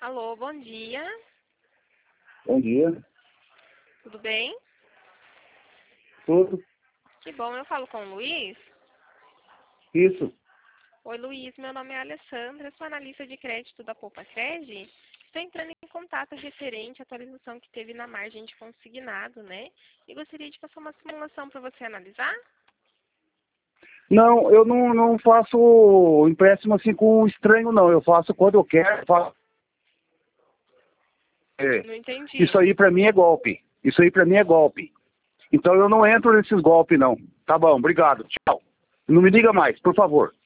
Alô, bom dia. Bom dia. Tudo bem? Tudo? Que bom, eu falo com o Luiz. Isso. Oi, Luiz, meu nome é Alessandra, sou analista de crédito da Poupa Cred. Estou entrando em contato referente à atualização que teve na margem de consignado, né? E gostaria de passar uma simulação para você analisar. Não, eu não faço empréstimo assim com estranho, não. Eu faço quando eu quero. Não entendi. Isso aí pra mim é golpe. Isso aí pra mim é golpe. Então eu não entro nesses golpes, não. Tá bom, obrigado. Tchau. Não me liga mais, por favor.